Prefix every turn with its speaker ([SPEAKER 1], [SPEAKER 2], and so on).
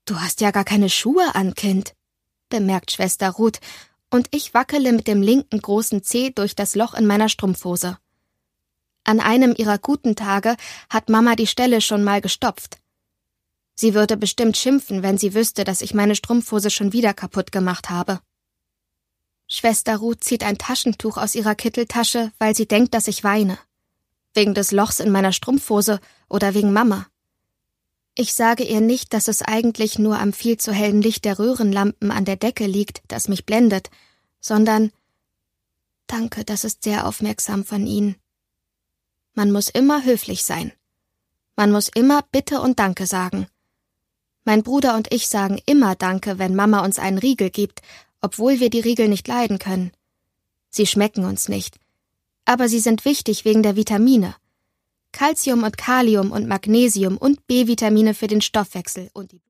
[SPEAKER 1] »Du hast ja gar keine Schuhe an, Kind«, bemerkt Schwester Ruth, und ich wackele mit dem linken großen Zeh durch das Loch in meiner Strumpfhose. An einem ihrer guten Tage hat Mama die Stelle schon mal gestopft. Sie würde bestimmt schimpfen, wenn sie wüsste, dass ich meine Strumpfhose schon wieder kaputt gemacht habe. Schwester Ruth zieht ein Taschentuch aus ihrer Kitteltasche, weil sie denkt, dass ich weine. Wegen des Lochs in meiner Strumpfhose oder wegen Mama. Ich sage ihr nicht, dass es eigentlich nur am viel zu hellen Licht der Röhrenlampen an der Decke liegt, das mich blendet, sondern »Danke, das ist sehr aufmerksam von Ihnen.« Man muss immer höflich sein. Man muss immer Bitte und Danke sagen. Mein Bruder und ich sagen immer Danke, wenn Mama uns einen Riegel gibt, obwohl wir die Riegel nicht leiden können. Sie schmecken uns nicht. Aber sie sind wichtig wegen der Vitamine. Calcium und Kalium und Magnesium und B-Vitamine für den Stoffwechsel und die